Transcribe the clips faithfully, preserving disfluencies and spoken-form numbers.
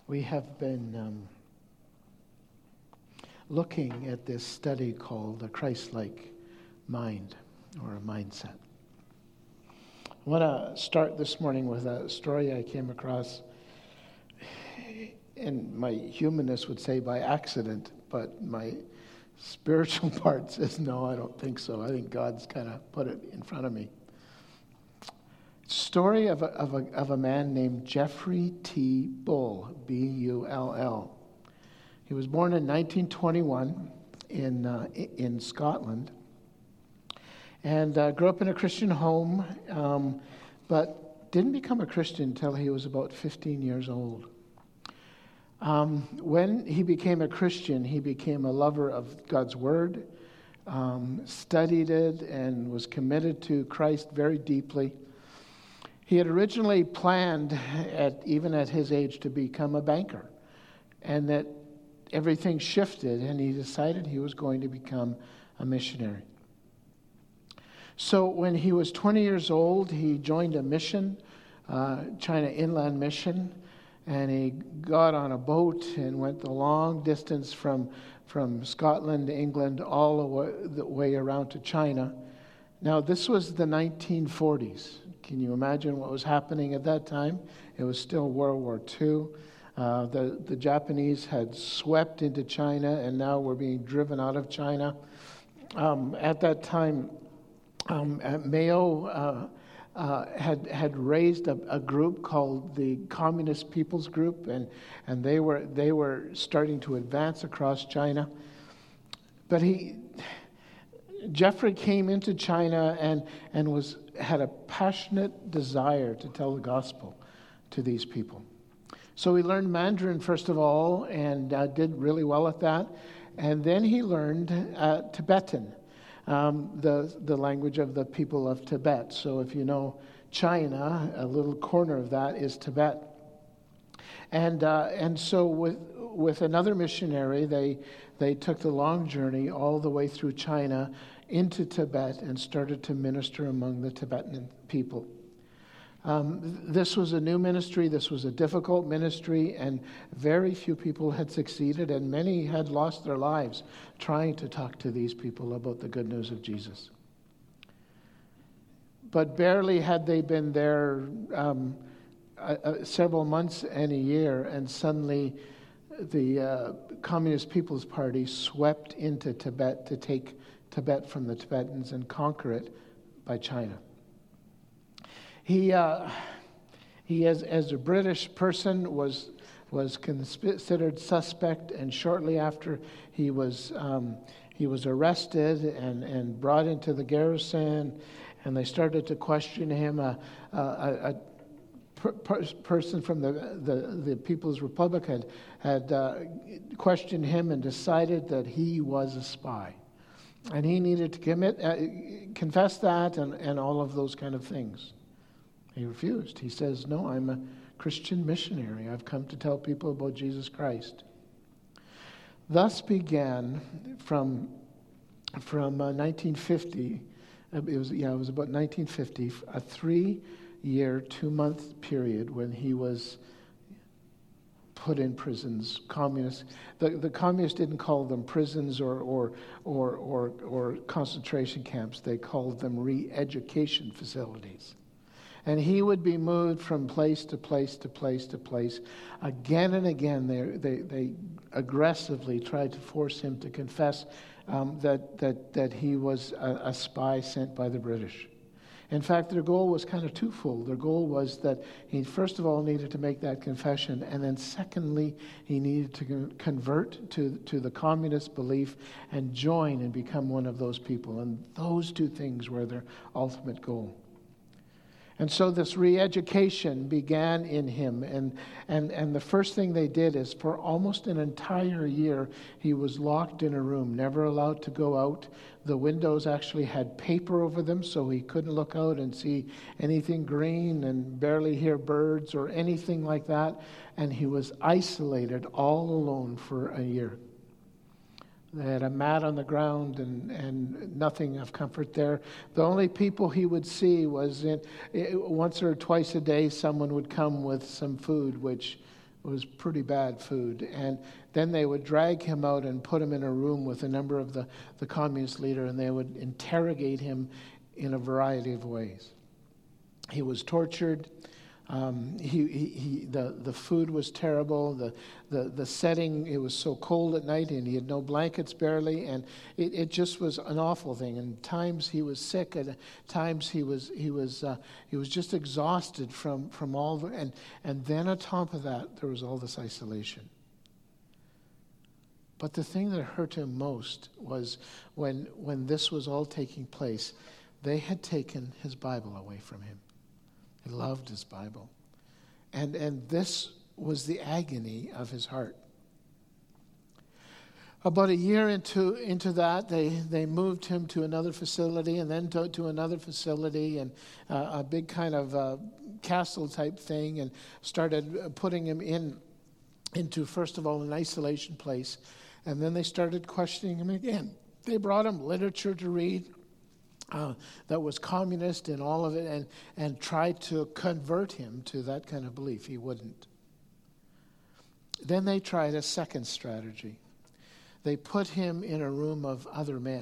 We have been um, looking at this study called the Christ-like mind or a mindset. I want to start this morning with a story I came across, and my humanness would say by accident, but my spiritual part says no, I don't think so. I think God's kind of put it in front of me. Story of a, of a of a man named Jeffrey T. Bull, B U L L. He was born in nineteen twenty-one in uh, in Scotland, and uh, grew up in a Christian home, um, but didn't become a Christian until he was about fifteen years old. Um, when he became a Christian, he became a lover of God's Word, um, studied it, and was committed to Christ very deeply. He had originally planned, at even at his age, to become a banker, and that everything shifted, and he decided he was going to become a missionary. So when he was twenty years old, he joined a mission, uh, China Inland Mission, and he got on a boat and went the long distance from, from Scotland, England, all the way, the way around to China. Now, this was the nineteen forties. Can you imagine what was happening at that time? It was still World War Two. Uh, the, the Japanese had swept into China and now were being driven out of China. Um, at that time, um, at Mayo uh, uh, had had raised a, a group called the Communist People's Group, and, and they were they were starting to advance across China. But he... Jeffrey came into China and, and was had a passionate desire to tell the gospel to these people. So he learned Mandarin first of all and uh, did really well at that. And then he learned uh, Tibetan, um, the, the language of the people of Tibet. So if you know China, a little corner of that is Tibet. And uh, and so with with another missionary, they they took the long journey all the way through China into Tibet and started to minister among the Tibetan people. Um, this was a new ministry. This was a difficult ministry, and very few people had succeeded, and many had lost their lives trying to talk to these people about the good news of Jesus. But barely had they been there um, uh, uh, several months and a year, and suddenly the uh, Communist People's Party swept into Tibet to take Tibet from the Tibetans and conquer it by China. He, uh, he as, as a British person, was was considered suspect, and shortly after he was um, he was arrested and, and brought into the garrison, and they started to question him. A, a, a per, per, person from the, the the People's Republic had had uh, questioned him and decided that he was a spy. And he needed to commit, uh, confess that and, and all of those kind of things. He refused. He says, no, I'm a Christian missionary. I've come to tell people about Jesus Christ. Thus began from, from uh, nineteen fifty, it was, yeah, it was about nineteen fifty, a three-year, two-month period when he was put in prisons. Communists, the, the communists didn't call them prisons or or, or or or concentration camps. They called them re-education facilities. And he would be moved from place to place to place to place. Again and again, they they, they aggressively tried to force him to confess um, that, that, that he was a, a spy sent by the British. In fact, their goal was kind of twofold. Their goal was that he first of all needed to make that confession, and then secondly, he needed to convert to, to the communist belief and join and become one of those people. And those two things were their ultimate goal. And so this re-education began in him. And, and, and the first thing they did is for almost an entire year, he was locked in a room, never allowed to go out. The windows actually had paper over them, so he couldn't look out and see anything green and barely hear birds or anything like that. And he was isolated all alone for a year. They had a mat on the ground and, and nothing of comfort there. The only people he would see was in, once or twice a day someone would come with some food, which was pretty bad food. And then they would drag him out and put him in a room with a number of the, the communist leader, and they would interrogate him in a variety of ways. He was tortured. Um, he, he, he, the, the food was terrible. The, the, the setting, it was so cold at night, and he had no blankets barely, and it, it just was an awful thing. And times he was sick, and times he was he was uh, he was just exhausted from from all the and and then on top of that, there was all this isolation. But the thing that hurt him most was when when this was all taking place, they had taken his Bible away from him. He loved his Bible. And and this was the agony of his heart. About a year into into that, they, they moved him to another facility, and then to, to another facility, and uh, a big kind of uh, castle-type thing, and started putting him in into, first of all, an isolation place. And then they started questioning him again. They brought him literature to read. Uh, that was communist and all of it, and, and tried to convert him to that kind of belief. He wouldn't. Then they tried a second strategy. They put him in a room of other men.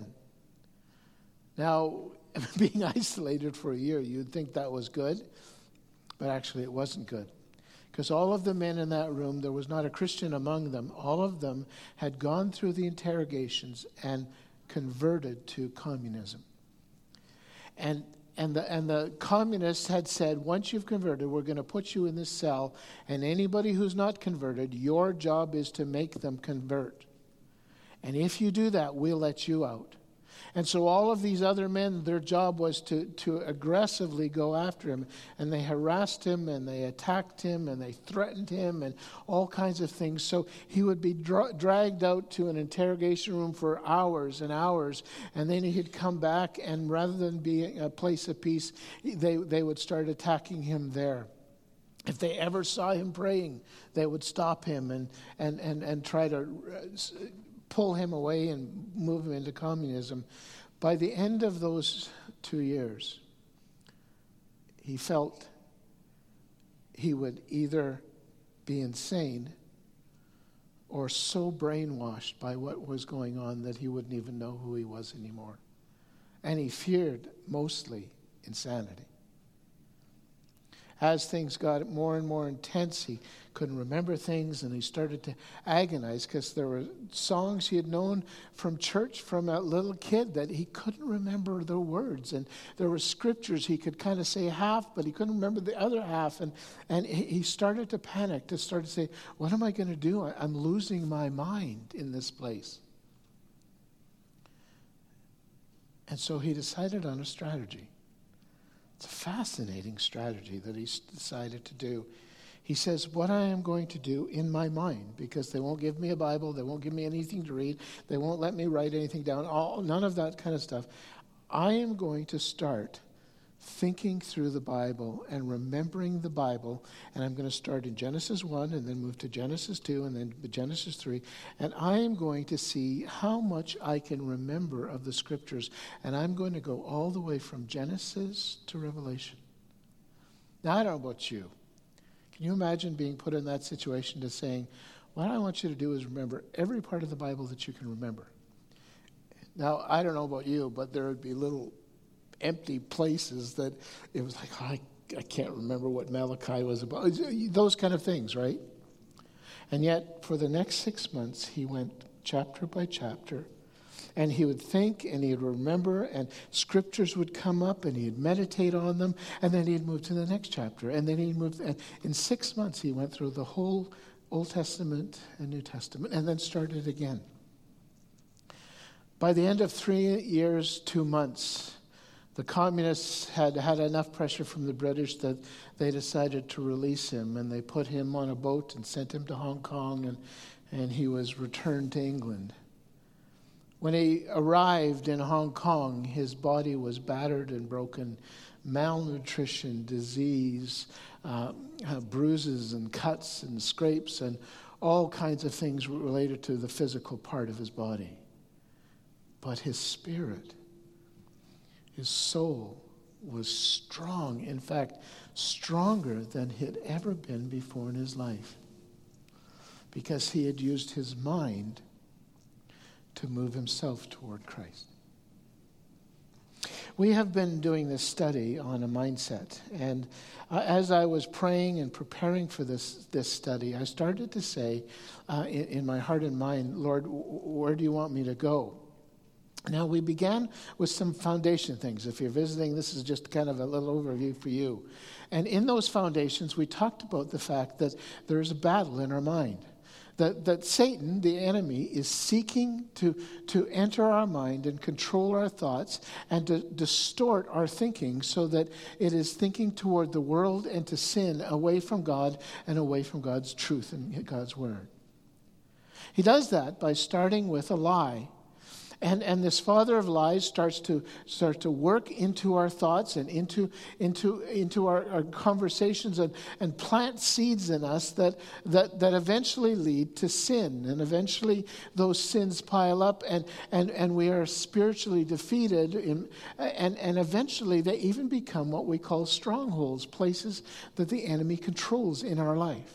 Now, being isolated for a year, you'd think that was good, but actually it wasn't good. Because all of the men in that room, there was not a Christian among them, all of them had gone through the interrogations and converted to communism. And and the and the communists had said, once you've converted, we're going to put you in this cell, and anybody who's not converted, your job is to make them convert. And if you do that, we'll let you out. And so all of these other men, their job was to, to aggressively go after him. And they harassed him, and they attacked him, and they threatened him, and all kinds of things. So he would be dra- dragged out to an interrogation room for hours and hours. And then he'd come back, and rather than be a place of peace, they, they would start attacking him there. If they ever saw him praying, they would stop him and, and, and, and try to pull him away and move him into communism. By the end of those two years, he felt he would either be insane or so brainwashed by what was going on that he wouldn't even know who he was anymore. And he feared mostly insanity. As things got more and more intense, he couldn't remember things, and he started to agonize because there were songs he had known from church from a little kid that he couldn't remember the words. And there were scriptures he could kind of say half, but he couldn't remember the other half. And, and he started to panic, to start to say, what am I going to do? I'm losing my mind in this place. And so he decided on a strategy. It's a fascinating strategy that he's decided to do. He says, what I am going to do in my mind, because they won't give me a Bible, they won't give me anything to read, they won't let me write anything down, all, none of that kind of stuff. I am going to start thinking through the Bible and remembering the Bible, and I'm going to start in Genesis one and then move to Genesis two and then Genesis three, and I am going to see how much I can remember of the Scriptures, and I'm going to go all the way from Genesis to Revelation. Now, I don't know about you. Can you imagine being put in that situation to saying, what I want you to do is remember every part of the Bible that you can remember? Now, I don't know about you, but there would be little empty places that it was like, oh, I, I can't remember what Malachi was about. Those kind of things, right? And yet, for the next six months, he went chapter by chapter, and he would think, and he would remember, and scriptures would come up, and he'd meditate on them, and then he'd move to the next chapter, and then he'd move. And in six months, he went through the whole Old Testament and New Testament, and then started again. By the end of three years, two months, the communists had had enough pressure from the British that they decided to release him, and they put him on a boat and sent him to Hong Kong, and, and he was returned to England. When he arrived in Hong Kong, his body was battered and broken, malnutrition, disease, uh, uh, bruises and cuts and scrapes and all kinds of things related to the physical part of his body. But his spirit, his soul was strong, in fact, stronger than he had ever been before in his life. because he had used his mind to move himself toward Christ. We have been doing this study on a mindset, and uh, as I was praying and preparing for this, this study, I started to say uh, in, in my heart and mind, Lord, w- where do you want me to go? Now, we began with some foundation things. If you're visiting, this is just kind of a little overview for you. And in those foundations, we talked about the fact that there's a battle in our mind. That, that Satan, the enemy, is seeking to, to enter our mind and control our thoughts and to distort our thinking so that it is thinking toward the world and to sin, away from God and away from God's truth and God's word. He does that by starting with a lie. And and this father of lies starts to start to work into our thoughts and into into into our, our conversations and, and plant seeds in us that, that that eventually lead to sin. And eventually those sins pile up and, and, and we are spiritually defeated in, and, and eventually they even become what we call strongholds, places that the enemy controls in our life.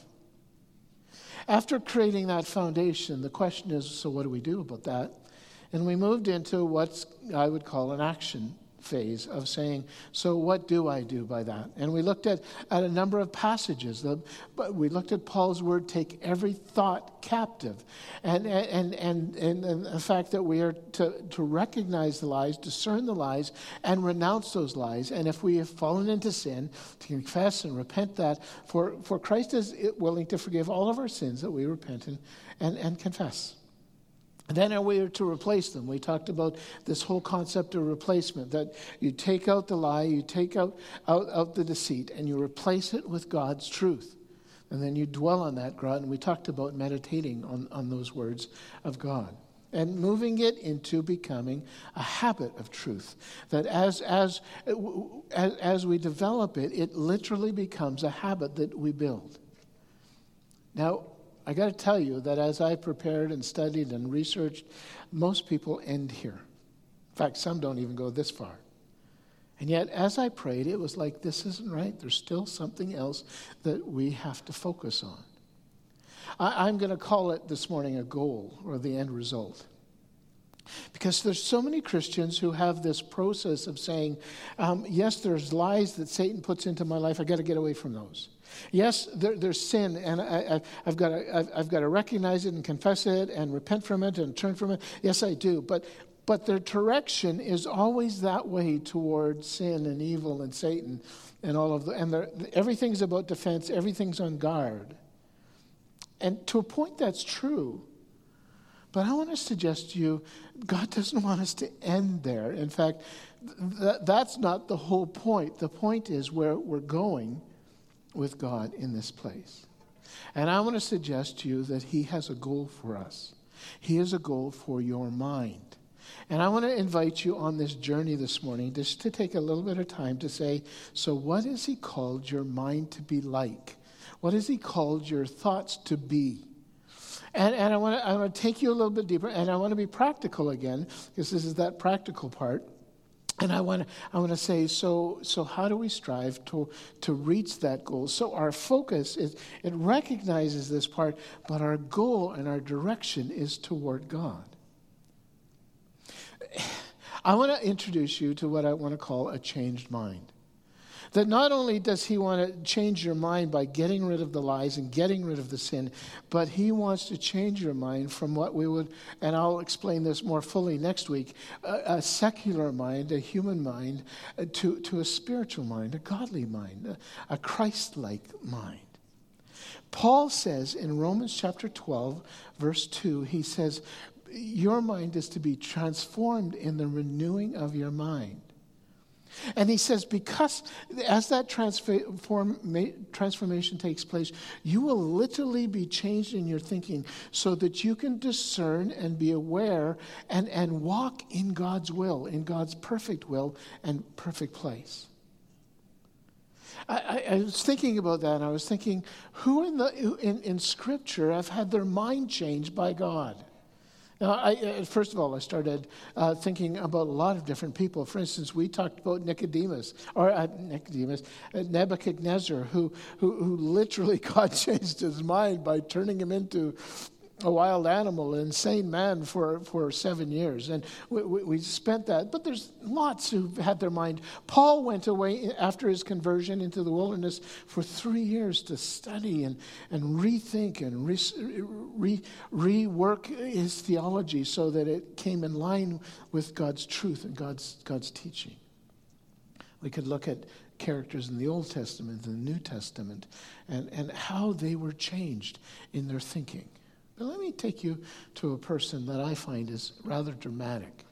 After creating that foundation, the question is, so what do we do about that? And we moved into what I would call an action phase of saying, so what do I do by that? And we looked at, at a number of passages. The, but we looked at Paul's word, take every thought captive. And, and, and, and, and the fact that we are to, to recognize the lies, discern the lies, and renounce those lies. And if we have fallen into sin, to confess and repent that. For, for Christ is willing to forgive all of our sins that we repent and, and, and confess. And then we are to replace them. We talked about this whole concept of replacement, that you take out the lie, you take out, out, out the deceit, and you replace it with God's truth. And then you dwell on that, God, and we talked about meditating on, on those words of God. And moving it into becoming a habit of truth. That as, as, as, as we develop it, it literally becomes a habit that we build. Now, I got to tell you that as I prepared and studied and researched, most people end here. In fact, some don't even go this far. And yet, as I prayed, it was like, this isn't right. There's still something else that we have to focus on. I, I'm going to call it this morning a goal or the end result. Because there's so many Christians who have this process of saying, um, yes, there's lies that Satan puts into my life. I got to get away from those. Yes, there, there's sin, and I, I, I've got to, I've, I've got to recognize it and confess it and repent from it and turn from it. Yes, I do. But but their direction is always that way toward sin and evil and Satan and all of the and everything's about defense. Everything's on guard. And to a point, that's true. But I want to suggest to you, God doesn't want us to end there. In fact, th- that's not the whole point. The point is where we're going with God in this place. And I want to suggest to you that he has a goal for us. He has a goal for your mind. And I want to invite you on this journey this morning just to take a little bit of time to say, so what has he called your mind to be like? What has he called your thoughts to be? And, and I want to I want to take you a little bit deeper, and I want to be practical again, because this is that practical part. And I want to I want to say, so so how do we strive to to reach that goal? So our focus is, it recognizes this part, but our goal and our direction is toward God. I want to introduce you to what I want to call a changed mind. That not only does he want to change your mind by getting rid of the lies and getting rid of the sin, but he wants to change your mind from what we would, and I'll explain this more fully next week, a, a secular mind, a human mind, uh, to, to a spiritual mind, a godly mind, a, a Christ-like mind. Paul says in Romans chapter twelve, verse two, he says, your mind is to be transformed in the renewing of your mind. And he says, because as that transform, transformation takes place, you will literally be changed in your thinking so that you can discern and be aware and, and walk in God's will, in God's perfect will and perfect place. I, I, I was thinking about that, and I was thinking, who in, the, in, in Scripture have had their mind changed by God? Now, I, uh, first of all, I started uh, thinking about a lot of different people. For instance, we talked about Nicodemus, or uh, Nicodemus, uh, Nebuchadnezzar, who, who, who literally God changed his mind by turning him into a wild animal, an insane man for, for seven years. And we, we, we spent that. But there's lots who've had their mind. Paul went away after his conversion into the wilderness for three years to study and, and rethink and re, re, rework his theology so that it came in line with God's truth and God's, God's teaching. We could look at characters in the Old Testament and the New Testament and, and how they were changed in their thinking. But let me take you to a person that I find is rather dramatic.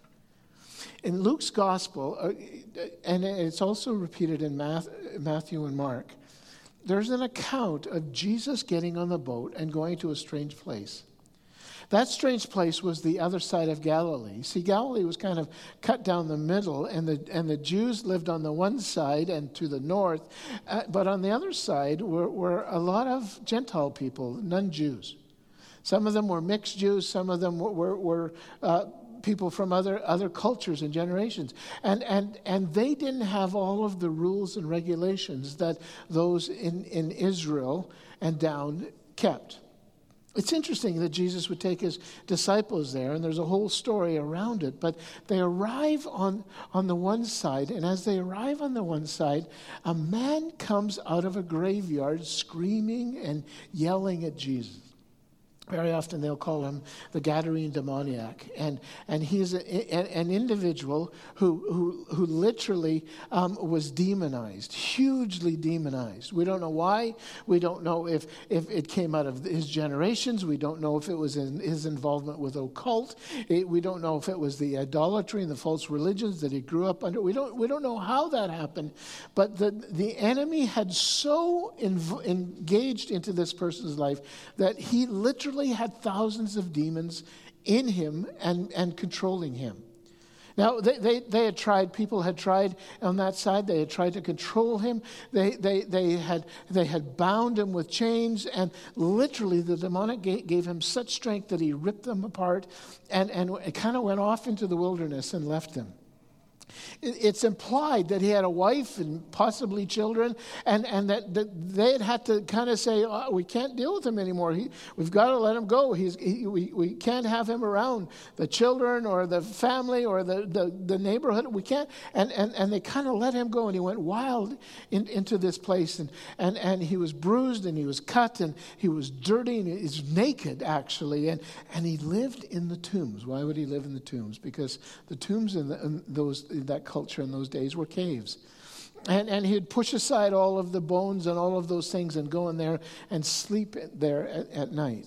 In Luke's gospel, uh, and it's also repeated in Matthew and Mark, there's an account of Jesus getting on the boat and going to a strange place. That strange place was the other side of Galilee. See, Galilee was kind of cut down the middle, and the and the Jews lived on the one side and to the north, uh, but on the other side were, were a lot of Gentile people, non-Jews. Some of them were mixed Jews. Some of them were, were, were uh, people from other, other cultures and generations. And, and, and they didn't have all of the rules and regulations that those in, in Israel and down kept. It's interesting that Jesus would take his disciples there, and there's a whole story around it. But they arrive on, on the one side, and as they arrive on the one side, a man comes out of a graveyard screaming and yelling at Jesus. Very often they'll call him the Gadarene demoniac. And and he's a, a, an individual who who, who literally um, was demonized, hugely demonized. We don't know why. We don't know if, if it came out of his generations. We don't know if it was in his involvement with occult. It, we don't know if it was the idolatry and the false religions that he grew up under. We don't we don't know how that happened. But the, the enemy had so inv- engaged into this person's life that he literally had thousands of demons in him and, and controlling him. Now, they, they, they had tried, people had tried on that side, they had tried to control him. They, they, they, had, they had bound him with chains, and literally the demonic gave, gave him such strength that he ripped them apart and, and it kind of went off into the wilderness and left them. It's implied that he had a wife and possibly children, and, and that, that they had had to kind of say, oh, we can't deal with him anymore. He, we've got to let him go. He's, he, we, we can't have him around the children or the family or the, the, the neighborhood. We can't. And, and, and they kind of let him go, and he went wild in, into this place. And, and, and he was bruised, and he was cut, and he was dirty, and he was naked, actually. And, and he lived in the tombs. Why would he live in the tombs? Because the tombs in, the, in those that culture in those days were caves. And and he'd push aside all of the bones and all of those things and go in there and sleep there at, at night.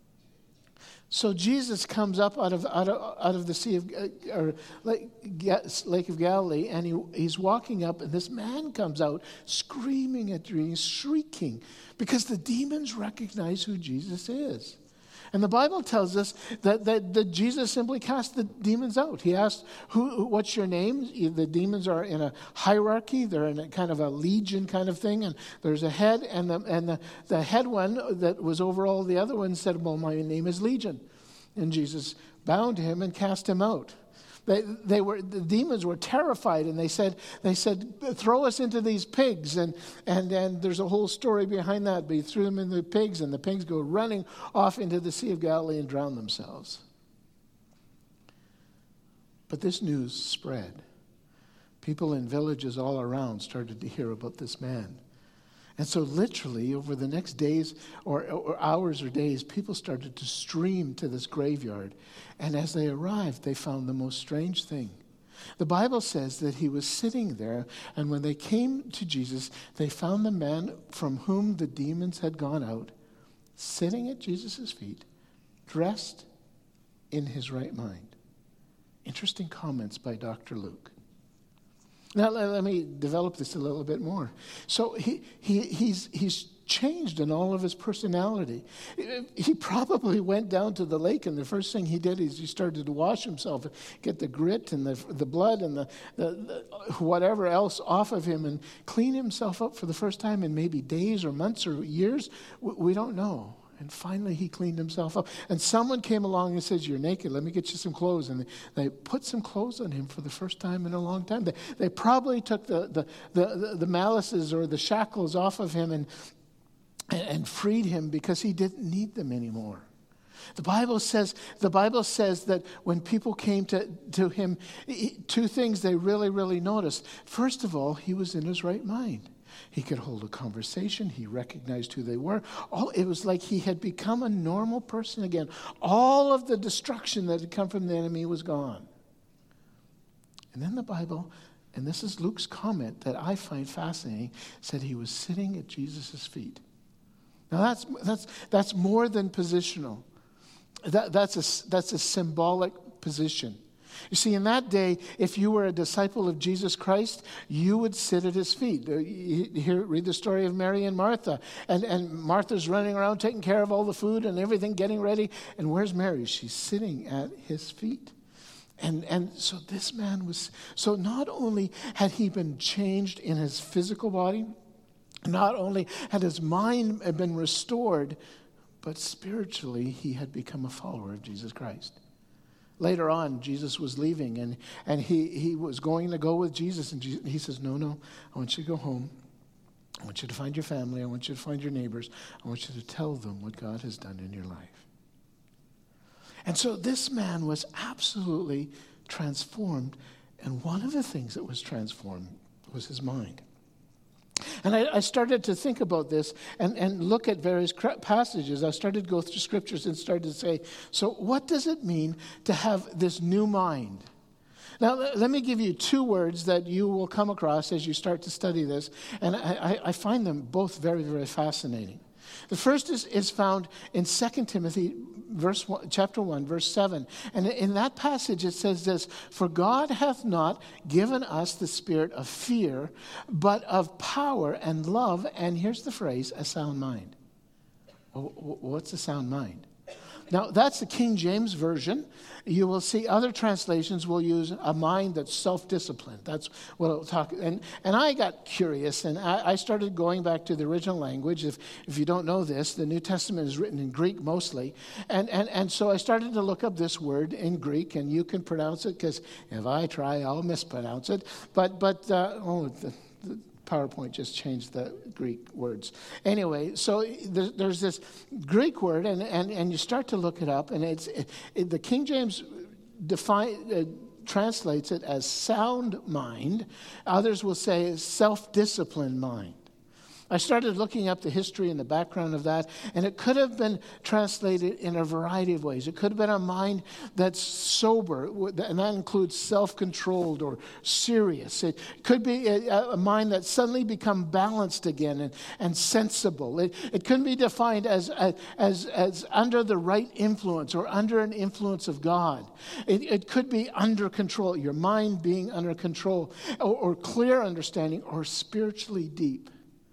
So Jesus comes up out of out of, out of the Sea of uh, or Lake, Lake of Galilee, and he, he's walking up, and this man comes out screaming at you, shrieking, because the demons recognize who Jesus is. And the Bible tells us that, that, that Jesus simply cast the demons out. He asked, "Who? What's your name?" The demons are in a hierarchy. They're in a kind of a legion kind of thing. And there's a head, and the and the, the head one that was over all the other ones said, "Well, my name is Legion." And Jesus bound him and cast him out. They, they were the demons were terrified, and they said they said throw us into these pigs, and and and there's a whole story behind that. But he threw them in the pigs, and the pigs go running off into the Sea of Galilee and drown themselves. But this news spread. People in villages all around started to hear about this man. And so literally over the next days or, or hours or days, people started to stream to this graveyard. And as they arrived, they found the most strange thing. The Bible says that he was sitting there, and when they came to Jesus, they found the man from whom the demons had gone out, sitting at Jesus' feet, dressed in his right mind. Interesting comments by Doctor Luke. Now, let me develop this a little bit more. So he, he he's he's changed in all of his personality. He probably went down to the lake, and the first thing he did is he started to wash himself, get the grit and the the blood and the, the, the whatever else off of him, and clean himself up for the first time in maybe days or months or years. We don't know. And finally, he cleaned himself up. And someone came along and says, you're naked, let me get you some clothes. And they, they put some clothes on him for the first time in a long time. They, they probably took the, the, the, the, the malices or the shackles off of him and, and, and freed him because he didn't need them anymore. The Bible says, the Bible says that when people came to, to him, he, two things they really, really noticed. First of all, he was in his right mind. He could hold a conversation. He recognized who they were. All, it was like he had become a normal person again. All of the destruction that had come from the enemy was gone. And then the Bible, and this is Luke's comment that I find fascinating, said he was sitting at Jesus' feet. Now that's that's that's more than positional. That, that's a that's a symbolic position. You see, in that day, if you were a disciple of Jesus Christ, you would sit at his feet. You hear, read the story of Mary and Martha. And, and Martha's running around taking care of all the food and everything, getting ready. And where's Mary? She's sitting at his feet. And, and so this man was, so not only had he been changed in his physical body, not only had his mind been restored, but spiritually he had become a follower of Jesus Christ. Later on, Jesus was leaving, and, and he, he was going to go with Jesus. And Jesus, he says, no, no, I want you to go home. I want you to find your family. I want you to find your neighbors. I want you to tell them what God has done in your life. And so this man was absolutely transformed. And one of the things that was transformed was his mind. And I, I started to think about this and, and look at various passages. I started to go through scriptures and started to say, so what does it mean to have this new mind? Now, let me give you two words that you will come across as you start to study this. And I, I find them both very, very fascinating. The first is, is found in Second Timothy verse one, chapter one, verse seven. And in that passage it says this, for God hath not given us the spirit of fear, but of power and love, and here's the phrase, a sound mind. Well, what's a sound mind? Now, that's the King James Version. You will see other translations will use a mind that's self-disciplined. That's what it'll talk. And, and I got curious, and I, I started going back to the original language. If, if you don't know this, the New Testament is written in Greek mostly. And, and, and so I started to look up this word in Greek, and you can pronounce it, because if I try, I'll mispronounce it. But, but uh, oh, the, the PowerPoint just changed the Greek words. Anyway, so there's this Greek word, and, and, and you start to look it up, and it's it, it, the King James define, uh, translates it as sound mind. Others will say self-disciplined mind. I started looking up the history and the background of that, and it could have been translated in a variety of ways. It could have been a mind that's sober, and that includes self-controlled or serious. It could be a, a mind that's suddenly become balanced again and, and sensible. It, it could be defined as, as, as under the right influence or under an influence of God. It, it could be under control, your mind being under control, or, or clear understanding, or spiritually deep.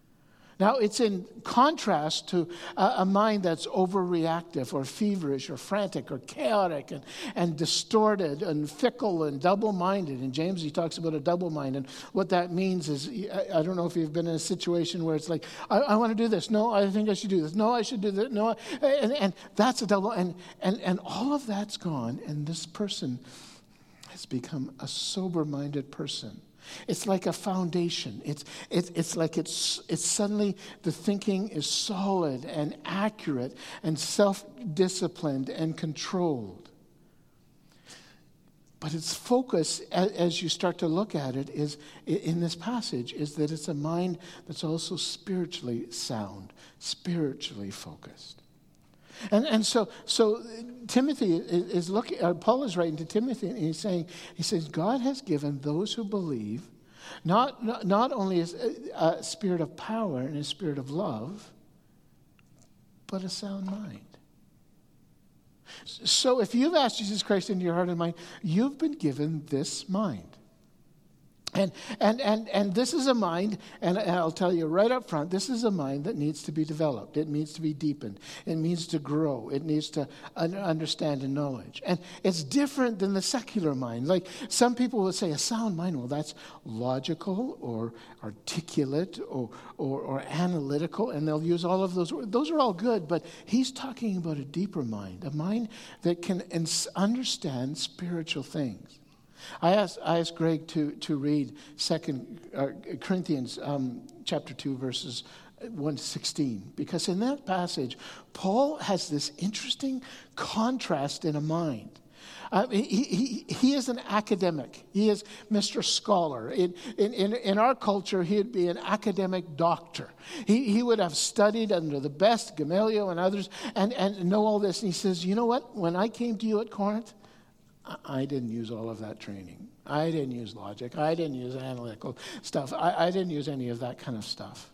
Now, it's in contrast to a, a mind that's overreactive or feverish or frantic or chaotic and, and distorted and fickle and double-minded. In James, he talks about a double mind. And what that means is, I, I don't know if you've been in a situation where it's like, I, I want to do this. No, I think I should do this. No, I should do that. No, and, and that's a double. And, and, and all of that's gone, and this person has become a sober-minded person. It's like a foundation. It's, it's, it's like it's, it's suddenly the thinking is solid and accurate and self-disciplined and controlled. But its focus, as you start to look at it, is in this passage, is that it's a mind that's also spiritually sound, spiritually focused. And and so so Timothy is, is looking. Uh, Paul is writing to Timothy, and he's saying, he says, God has given those who believe, not not, not only a, a spirit of power and a spirit of love, but a sound mind. So if you've asked Jesus Christ into your heart and mind, you've been given this mind. And, and and and this is a mind, and I'll tell you right up front, this is a mind that needs to be developed. It needs to be deepened. It needs to grow. It needs to un- understand and knowledge. And it's different than the secular mind. Like some people will say, a sound mind, well, that's logical or articulate or, or, or analytical, and they'll use all of those words. Those are all good, but he's talking about a deeper mind, a mind that can ins- understand spiritual things. I asked, I asked Greg to, to read Second uh, Corinthians um, chapter two, verses one to sixteen, because in that passage, Paul has this interesting contrast in a mind. Uh, he, he, he is an academic. He is Mister Scholar. In, in, in, in our culture, he'd be an academic doctor. He, he would have studied under the best, Gamaliel and others, and, and know all this. And he says, you know what? When I came to you at Corinth, I didn't use all of that training. I didn't use logic. I didn't use analytical stuff. I, I didn't use any of that kind of stuff.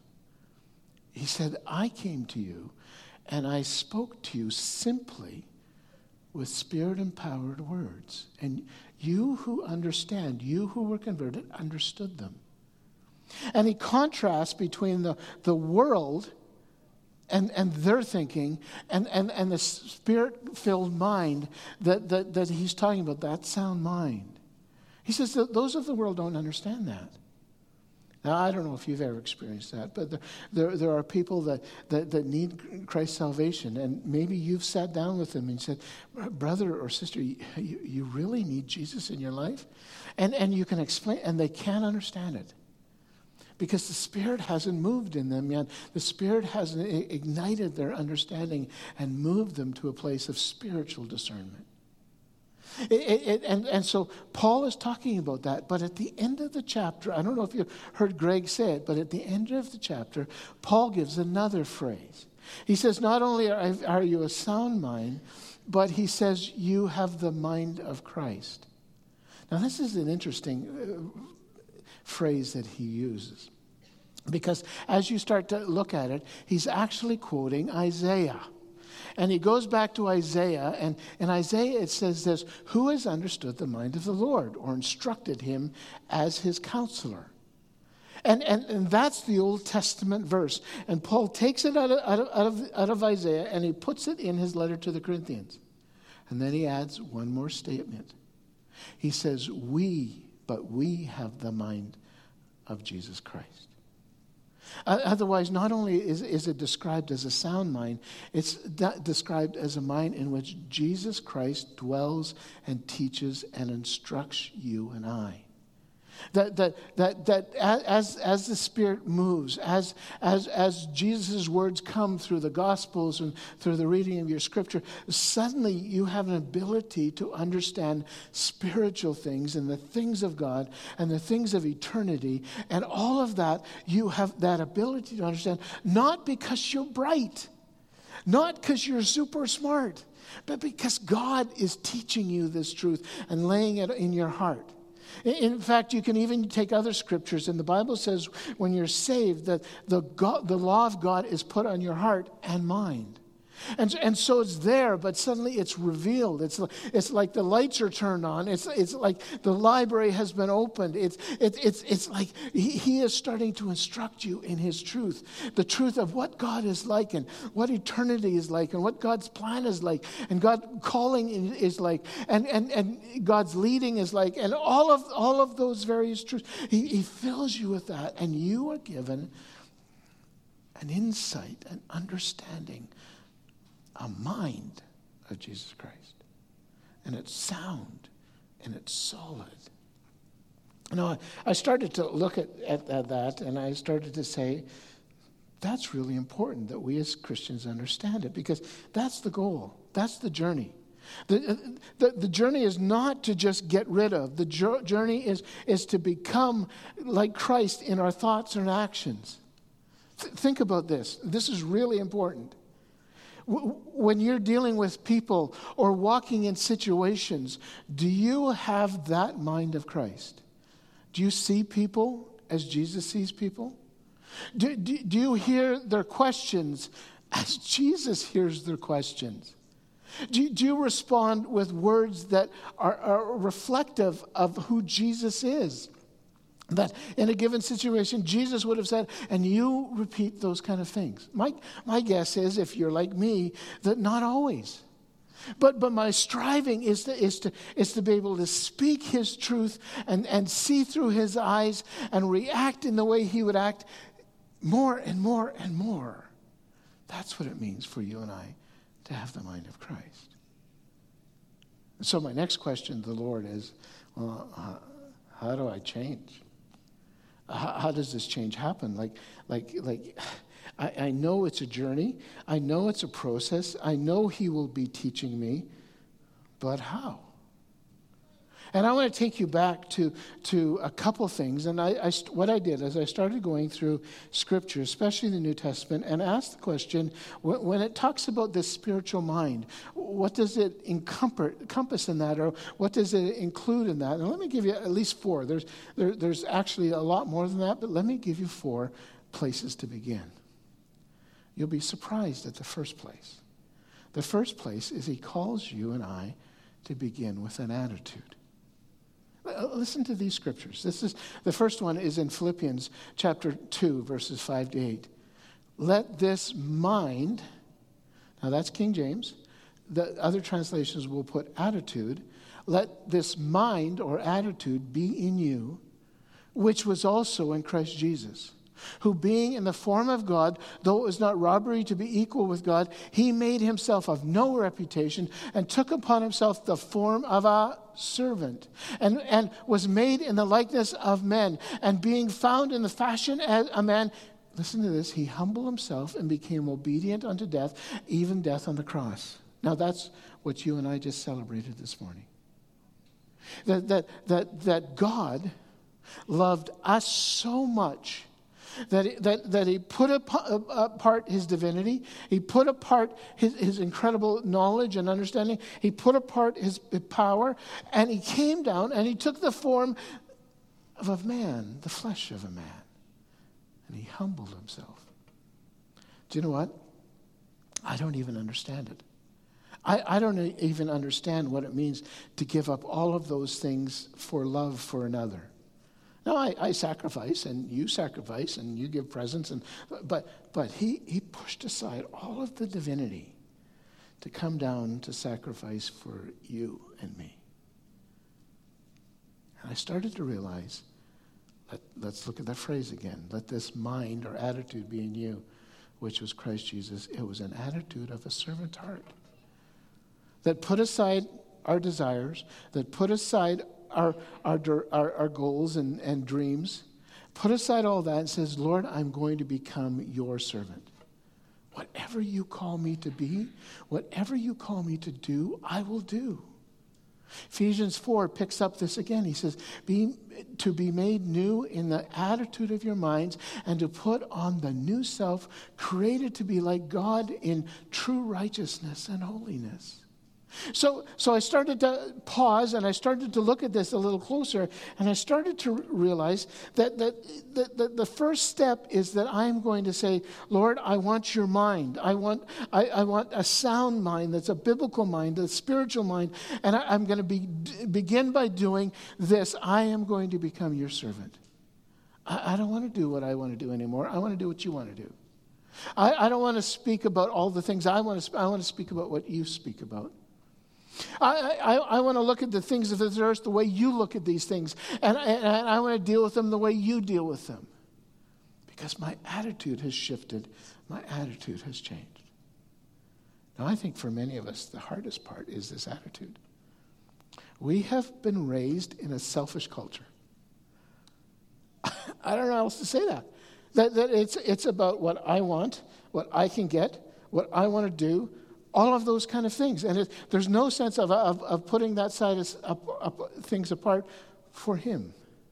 He said, I came to you and I spoke to you simply with spirit-empowered words. And you who understand, you who were converted, understood them. And he contrasts between the, the world And and their thinking and, and, and the spirit-filled mind that, that, that he's talking about, that sound mind. He says that those of the world don't understand that. Now, I don't know if you've ever experienced that, but there there, there are people that, that, that need Christ's salvation, and maybe you've sat down with them and said, brother or sister, you, you really need Jesus in your life? And, and you can explain, and they can't understand it. Because the Spirit hasn't moved in them yet. The Spirit hasn't ignited their understanding and moved them to a place of spiritual discernment. It, it, it, and, and so Paul is talking about that. But at the end of the chapter, I don't know if you heard Greg say it, but at the end of the chapter, Paul gives another phrase. He says, not only are, are you a sound mind, but he says, you have the mind of Christ. Now, this is an interesting uh, phrase that he uses. Because as you start to look at it, he's actually quoting Isaiah. And he goes back to Isaiah, and in Isaiah it says this, who has understood the mind of the Lord or instructed him as his counselor? And, and, and that's the Old Testament verse. And Paul takes it out of, out, of, out, of, out of Isaiah and he puts it in his letter to the Corinthians. And then he adds one more statement. He says, we but we have the mind of Jesus Christ. Uh, otherwise, not only is, is it described as a sound mind, it's de- described as a mind in which Jesus Christ dwells and teaches and instructs you and I. That that that that as as the Spirit moves, as as as Jesus' words come through the Gospels and through the reading of your Scripture, suddenly you have an ability to understand spiritual things and the things of God and the things of eternity, and all of that you have that ability to understand, not because you're bright, not because you're super smart, but because God is teaching you this truth and laying it in your heart. In fact, you can even take other scriptures, and the Bible says when you're saved that the God, the law of God is put on your heart and mind. And, and so it's there, but suddenly it's revealed. It's, it's like the lights are turned on. It's, it's like the library has been opened. It's, it, it's, it's like he, he is starting to instruct you in his truth. The truth of what God is like and what eternity is like and what God's plan is like and God calling is like and, and, and God's leading is like and all of, all of those various truths. He, he fills you with that, and you are given an insight, an understanding, a mind of Jesus Christ. And it's sound and it's solid. Now, I started to look at, at, at that, and I started to say, that's really important that we as Christians understand it, because that's the goal. That's the journey. The, the, the journey is not to just get rid of. The jo- journey is, is to become like Christ in our thoughts and actions. Th- think about this. This is really important. When you're dealing with people or walking in situations, do you have that mind of Christ? Do you see people as Jesus sees people? Do, do, do you hear their questions as Jesus hears their questions? Do, do you respond with words that are, are reflective of who Jesus is? That in a given situation, Jesus would have said, and you repeat those kind of things. My, my guess is, if you're like me, that not always. But but my striving is to is to is to be able to speak his truth and, and see through his eyes and react in the way he would act more and more and more. That's what it means for you and I to have the mind of Christ. So my next question to the Lord is, well, uh, how do I change? How, how does this change happen? Like, like, like, I, I know it's a journey. I know it's a process. I know he will be teaching me, but how? And I want to take you back to, to a couple things. And I, I, what I did is I started going through Scripture, especially the New Testament, and asked the question, when it talks about this spiritual mind, what does it encompass in that, or what does it include in that? And let me give you at least four. There's, there, there's actually a lot more than that, but let me give you four places to begin. You'll be surprised at the first place. The first place is he calls you and I to begin with an attitude. Listen to these scriptures. This is the first one is in Philippians chapter two, verses five to eight. Let this mind, now that's King James. The other translations will put attitude. Let this mind or attitude be in you, which was also in Christ Jesus, who being in the form of God, though it was not robbery to be equal with God, he made himself of no reputation and took upon himself the form of a servant and, and was made in the likeness of men. And being found in the fashion as a man, listen to this, he humbled himself and became obedient unto death, even death on the cross. Now that's what you and I just celebrated this morning. That, that, that, that God loved us so much That, he, that that he put apart his divinity, he put apart his, his incredible knowledge and understanding, he put apart his power, and he came down and he took the form of a man, the flesh of a man, and he humbled himself. Do you know what? I don't even understand it. I, I don't even understand what it means to give up all of those things for love for another. No, I, I sacrifice, and you sacrifice, and you give presents, and but but he, he pushed aside all of the divinity to come down to sacrifice for you and me. And I started to realize, let, let's look at that phrase again, let this mind or attitude be in you, which was Christ Jesus. It was an attitude of a servant heart that put aside our desires, that put aside Our, our our our goals and, and dreams, put aside all that and says, Lord, I'm going to become your servant. Whatever you call me to be, whatever you call me to do, I will do. Ephesians four picks up this again. He says, be, to be made new in the attitude of your minds and to put on the new self, created to be like God in true righteousness and holiness. So so I started to pause and I started to look at this a little closer, and I started to realize that, that, that, that the first step is that I'm going to say, Lord, I want your mind. I want I, I want a sound mind that's a biblical mind, a spiritual mind, and I, I'm going to be, begin by doing this. I am going to become your servant. I, I don't want to do what I want to do anymore. I want to do what you want to do. I, I don't want to speak about all the things I want to I want to speak about what you speak about. I, I, I want to look at the things of this earth the way you look at these things. And, and, and I want to deal with them the way you deal with them. Because my attitude has shifted. My attitude has changed. Now, I think for many of us, the hardest part is this attitude. We have been raised in a selfish culture. I don't know how else to say that. That, that it's, it's about what I want, what I can get, what I want to do, all of those kind of things. And it, there's no sense of, of, of putting that side of up, up, things apart for him.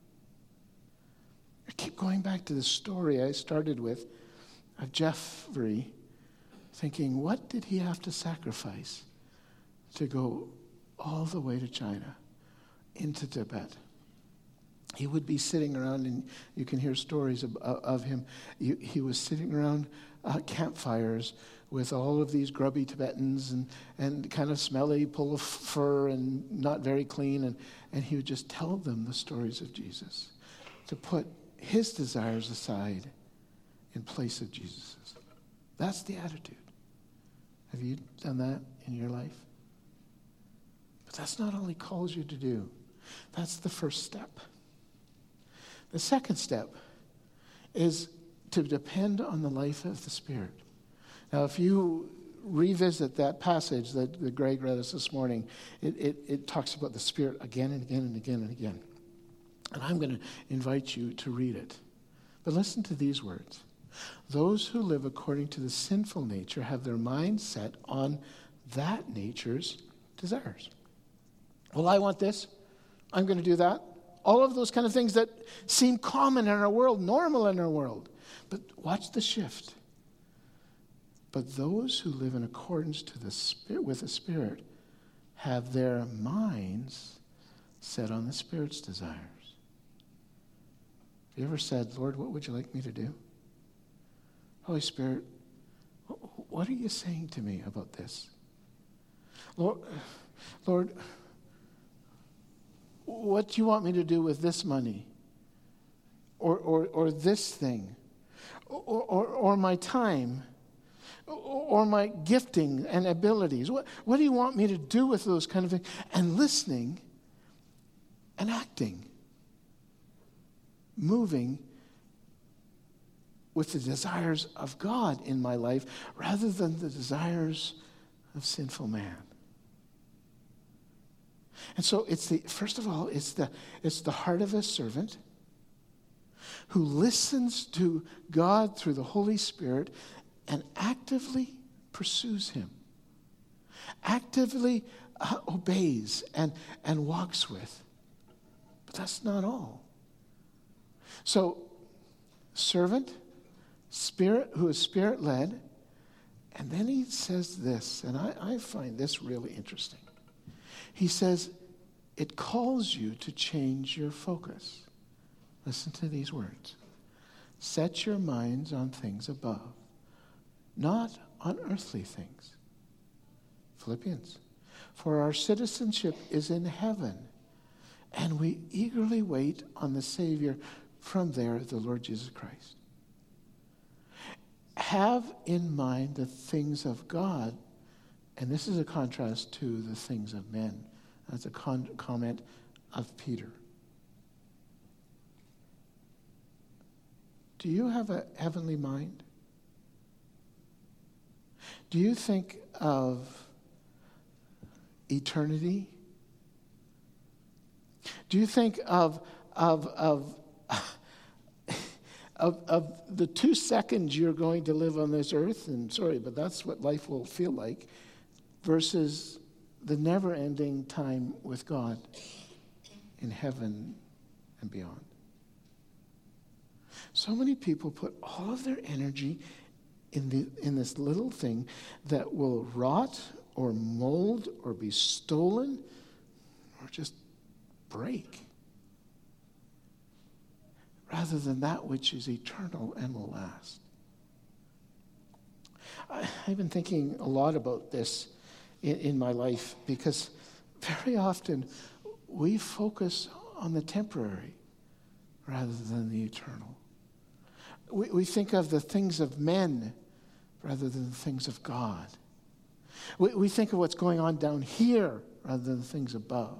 I keep going back to the story I started with of Jeffrey, thinking, what did he have to sacrifice to go all the way to China, into Tibet? He would be sitting around, and you can hear stories of, of him. He, he was sitting around uh, campfires with all of these grubby Tibetans and, and kind of smelly, full of fur and not very clean. And, and he would just tell them the stories of Jesus. to put his desires aside in place of Jesus's. That's the attitude. Have you done that in your life? But that's not all he calls you to do. That's the first step. The second step is to depend on the life of the Spirit. Now, if you revisit that passage that, that Greg read us this morning, it, it, it talks about the Spirit again and again and again and again. And I'm going to invite you to read it. But listen to these words. Those who live according to the sinful nature have their mind set on that nature's desires. Well, I want this. I'm going to do that. All of those kind of things that seem common in our world, normal in our world. But watch the shift. But those who live in accordance to the Spirit, with the Spirit have their minds set on the Spirit's desires. Have you ever said, Lord, what would you like me to do? Holy Spirit, what are you saying to me about this? Lord, Lord, what do you want me to do with this money? Or or, or this thing? Or, or, or my time? Or my gifting and abilities? What, what do you want me to do with those kind of things? And listening and acting. Moving with the desires of God in my life rather than the desires of sinful man. And so it's the, first of all, it's the, it's the heart of a servant who listens to God through the Holy Spirit and actively pursues him, actively uh, obeys and, and walks with. But that's not all. So, servant, spirit, who is spirit-led, and then he says this, and I, I find this really interesting. He says, it calls you to change your focus. Listen to these words. Set your minds on things above, not on earthly things. Philippians. For our citizenship is in heaven, and we eagerly wait on the Savior from there, the Lord Jesus Christ. Have in mind the things of God, and this is a contrast to the things of men. That's a con- comment of Peter. Do you have a heavenly mind? Do you think of eternity? Do you think of of of Of, of the two seconds you're going to live on this earth, and sorry, but that's what life will feel like, versus the never-ending time with God in heaven and beyond? So many people put all of their energy in the in this little thing that will rot or mold or be stolen or just break, rather than that which is eternal and will last. I, I've been thinking a lot about this in, in my life, because very often we focus on the temporary rather than the eternal. We, we think of the things of men rather than the things of God. We, we think of what's going on down here rather than the things above.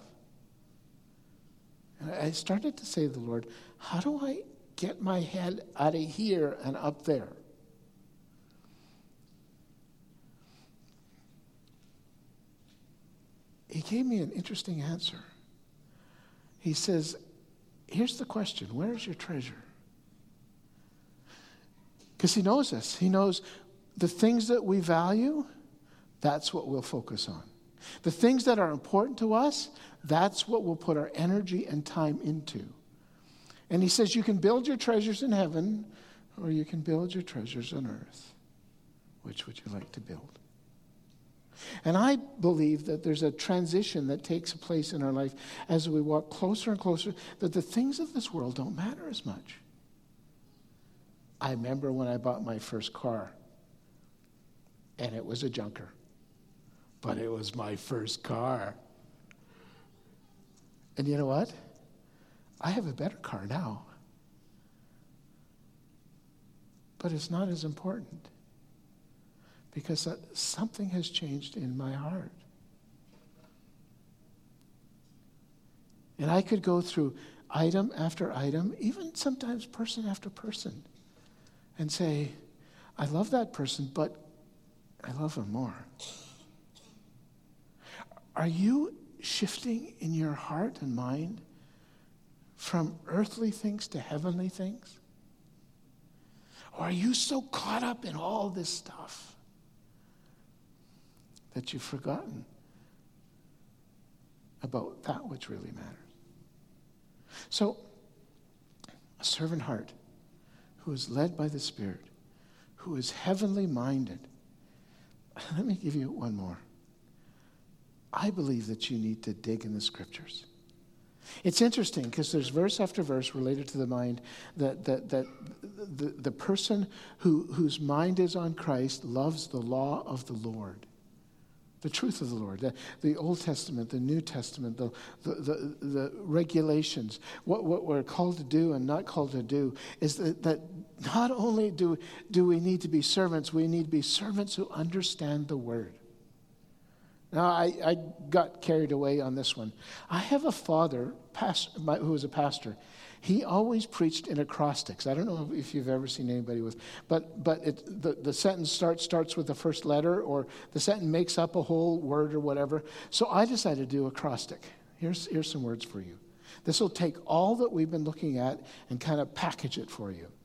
And I started to say to the Lord, how do I get my head out of here and up there? He gave me an interesting answer. He says, here's the question, where's your treasure? Because he knows us. He knows the things that we value, that's what we'll focus on. The things that are important to us, that's what we'll put our energy and time into. And he says you can build your treasures in heaven, or you can build your treasures on earth. Which would you like to build? And I believe that there's a transition that takes place in our life as we walk closer and closer, that the things of this world don't matter as much. I remember when I bought my first car, and it was a junker, but it was my first car. And you know what? I have a better car now. But it's not as important because something has changed in my heart. And I could go through item after item, even sometimes person after person, and say, I love that person, but I love him more. Are you shifting in your heart and mind from earthly things to heavenly things? Or are you so caught up in all this stuff that you've forgotten about that which really matters? So, a servant heart who is led by the Spirit, who is heavenly minded. Let me give you one more. I believe that you need to dig in the Scriptures. It's interesting because there's verse after verse related to the mind that that that the, the person who whose mind is on Christ loves the law of the Lord, the truth of the Lord, the, the Old Testament, the New Testament, the the, the, the regulations, what, what we're called to do and not called to do, is that, that not only do, do we need to be servants, we need to be servants who understand the Word. Now, I, I got carried away on this one. I have a father past, my, who was a pastor. He always preached in acrostics. I don't know if you've ever seen anybody with, but but it, the, the sentence starts starts with the first letter, or the sentence makes up a whole word or whatever. So I decided to do acrostic. Here's, here's some words for you. This will take all that we've been looking at and kind of package it for you.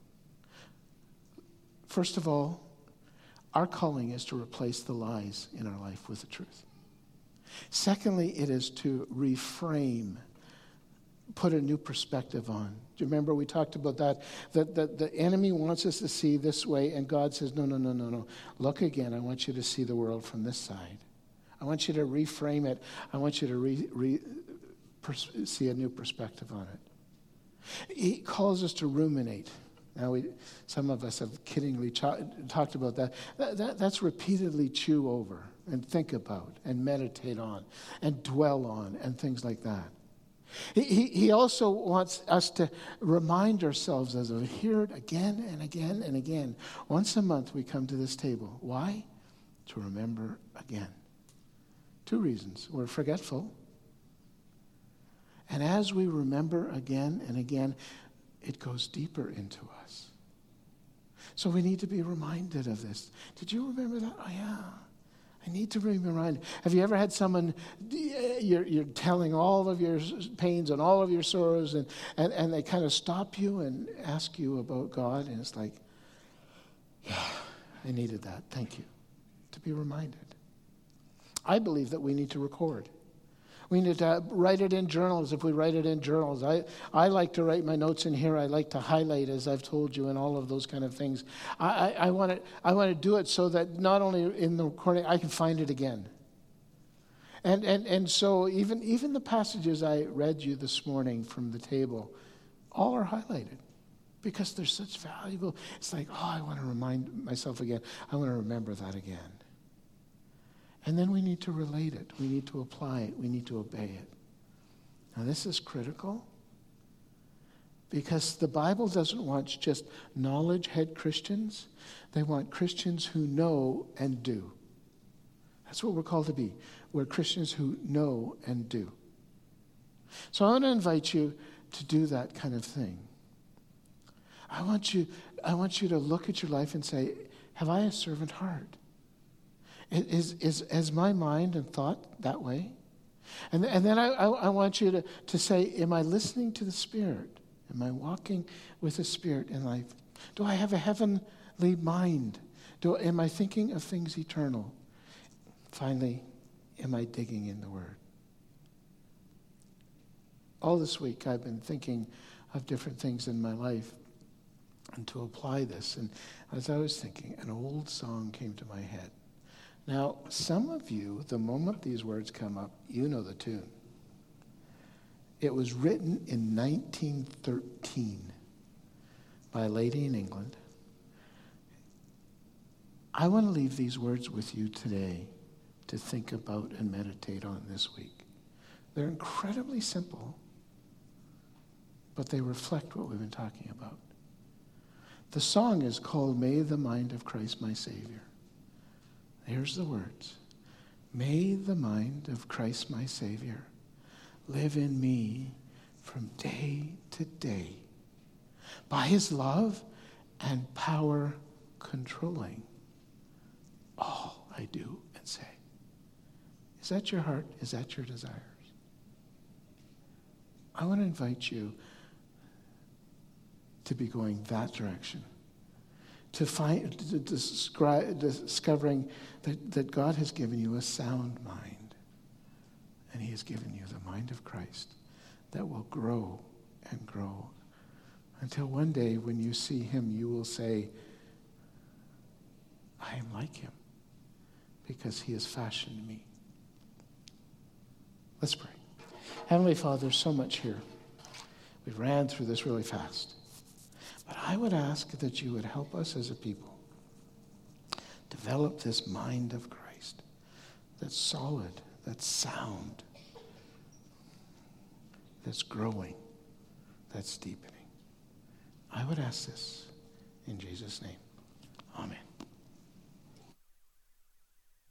First of all, our calling is to replace the lies in our life with the truth. Secondly, it is to reframe, put a new perspective on. Do you remember we talked about that? That, that the enemy wants us to see this way, and God says, no, no, no, no, no. Look again. I want you to see the world from this side. I want you to reframe it. I want you to re, re, pers- see a new perspective on it. He calls us to ruminate. Now, we, some of us have kiddingly ch- talked about that. That, that. That's repeatedly chew over and think about and meditate on and dwell on and things like that. He, he, he also wants us to remind ourselves, as we hear it again and again and again. Once a month we come to this table. Why? To remember again. Two reasons. We're forgetful. And as we remember again and again, it goes deeper into us. So we need to be reminded of this. Did you remember that? Oh, yeah. I need to be reminded. Have you ever had someone, you're, you're telling all of your pains and all of your sorrows, and, and, and they kind of stop you and ask you about God, and it's like, yeah, I needed that. Thank you. To be reminded. I believe that we need to record. We need to write it in journals if we write it in journals. I, I like to write my notes in here. I like to highlight, as I've told you, and all of those kind of things. I, I, I want to I want to do it so that not only in the recording, I can find it again. And and and so even, even the passages I read you this morning from the table, all are highlighted because they're such valuable. It's like, oh, I want to remind myself again. I want to remember that again. And then we need to relate it. We need to apply it. We need to obey it. Now, this is critical because the Bible doesn't want just knowledge-head Christians. They want Christians who know and do. That's what we're called to be. We're Christians who know and do. So I want to invite you to do that kind of thing. I want you, I want you to look at your life and say, have I a servant heart? Is, is, is my mind and thought that way? And, and then I, I, I want you to, to say, am I listening to the Spirit? Am I walking with the Spirit in life? Do I have a heavenly mind? Do, am I thinking of things eternal? Finally, am I digging in the Word? All this week I've been thinking of different things in my life and to apply this. And as I was thinking, an old song came to my head. Now, some of you, the moment these words come up, you know the tune. It was written in nineteen thirteen by a lady in England. I want to leave these words with you today to think about and meditate on this week. They're incredibly simple, but they reflect what we've been talking about. The song is called May the Mind of Christ my Savior. Here's the words. May the mind of Christ my Savior live in me from day to day, by his love and power controlling all I do and say. Is that your heart? Is that your desires? I want to invite you to be going that direction, to find, to describe, discovering that, that God has given you a sound mind, and he has given you the mind of Christ that will grow and grow until one day when you see him, you will say, I am like him because he has fashioned me. Let's pray. Heavenly Father, so much here. We ran through this really fast. But I would ask that you would help us as a people develop this mind of Christ that's solid, that's sound, that's growing, that's deepening. I would ask this in Jesus' name.